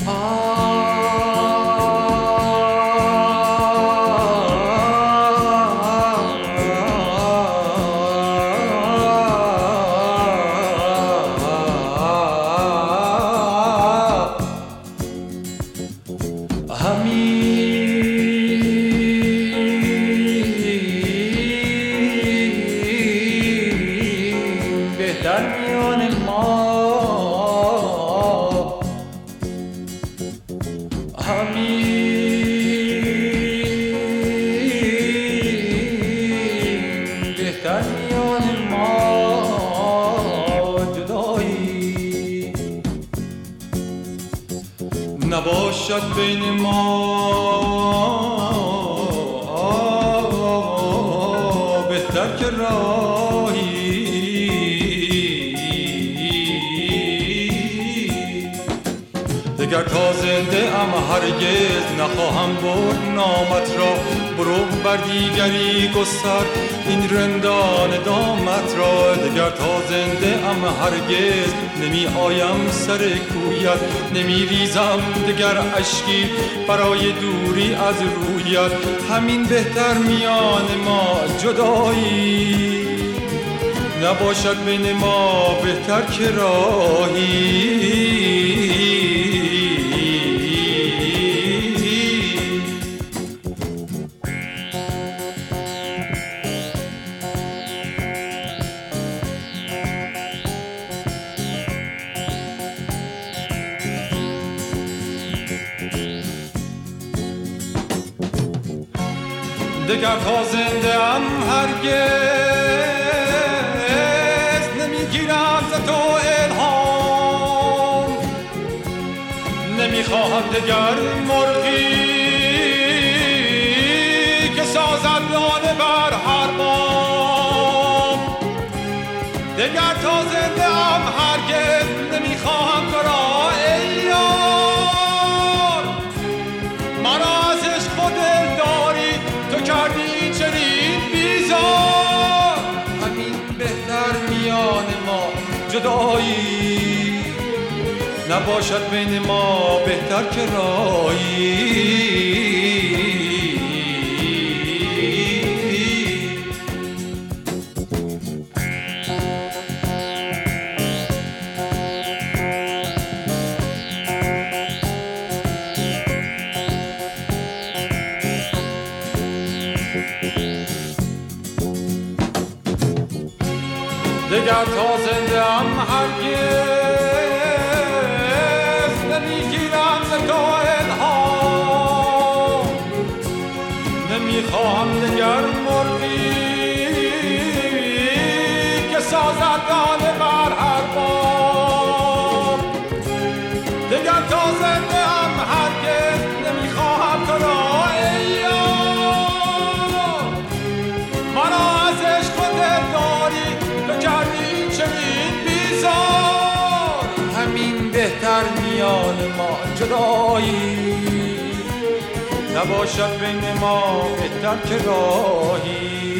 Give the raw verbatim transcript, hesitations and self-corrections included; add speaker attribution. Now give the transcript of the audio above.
Speaker 1: نباشد بین ما بهتر که راهی دگر تا زنده ام هرگز نخواهم برد نامت را برو بر دیگری گستر این رندان دامت را دگر تا زنده ام هرگز نمی آیم سر کویت نمی ریزم دگر اشکی برای دوری از رویت همین بهتر میان ما جدایی نباشد بین ما بهتر که راهی دگر تا زنده ام هرگز نمیگیرم ز تو الهام نمیخواهم دگر مرغی که سازد لانه بر هر بام دگر تا زنده ام هرگز نمیخواهم تو را ای یار مرا از عشق و دلداری تو کردی چنین بیزار همین بهتر میان ما جدایی نباشد بین ما بهتر که راهی دگر تا زنده ام هرگز نمیگیرم ز تو الهام نمیخواهم دگر مرغی که سازد دانه بر هر بام دگر تا زنده ام هرگز نمیخواهم تو را ای یار مرا از عشق و دلداری کردی چنین بیزار همین بهتر میان ما جدایی نباشد بین ما بهتر که راهی